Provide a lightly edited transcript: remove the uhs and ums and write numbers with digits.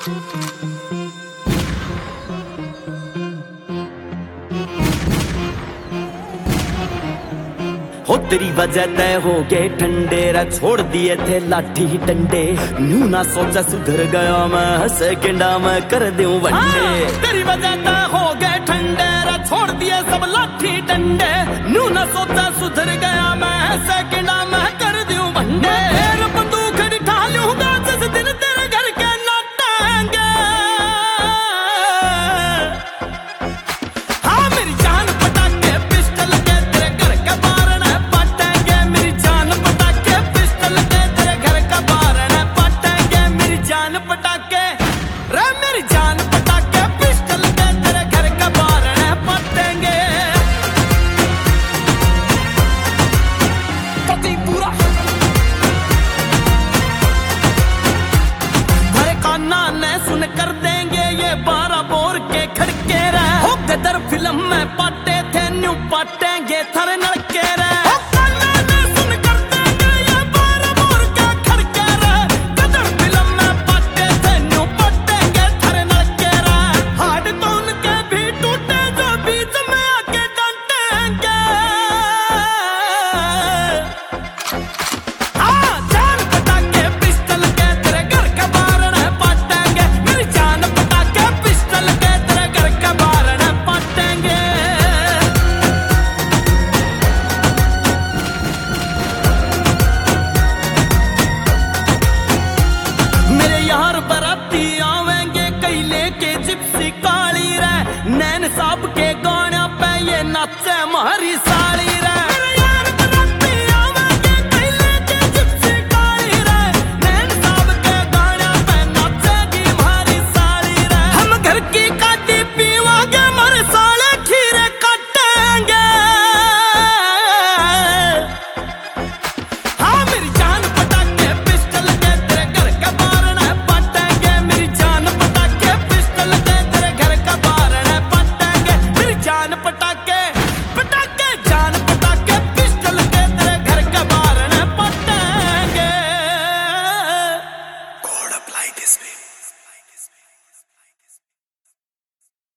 हो तेरी वजह तय हो गए ठंडे रे, छोड़ दिए थे लाठी डंडे। न्यू ना सोचा सुधर गया मैं, सेकंडा में कर दूं वनडे। तेरी वजह तय हो गए ठंडे रे, छोड़ दिए सब लाठी डंडे। न्यू ना सोचा सुधर गया मैं, सेकंडा में कर दूं वनडे। फिर बंदूक उठा लूंगा जिस दिन तेरे घर के नाटेंगे। हाँ मेरी जान पटाके पिस्टल के तेरे घर के बारण पटेंगे। मेरी जान पटाके पिस्टल के तेरे घर का बारण पटेंगे। मेरी जान पटाके रे, मेरी जान पटाके पिस्टल के तेरे घर का बारण पटेंगे। पति पूरा भरे काना ने सुन कर देंगे ये 12 बोर के खड़के रे। हो गदर फिल्म में पाटे थे, न्यू पाटेंगे थारे नड़के रे। हो काना ने सुन कर देंगे ये 12 बोर के खड़के रे। गदर फिल्म में पाटे थे, न्यू पाटेंगे थारे नड़के रे। हाड तो उनके भी टूटे जो बीच में आके डांटेंगे। हाँ जान पटाके पिस्टल के तेरे घर का बारण पटेंगे। मेरी जान पटाके पिस्टल के तेरे घर का बारण पटेंगे। मेरे यार बराती आवेंगे कई लेके जिप्सी काली रे। नैन साहब के गाना पे ये नाचे मारी सा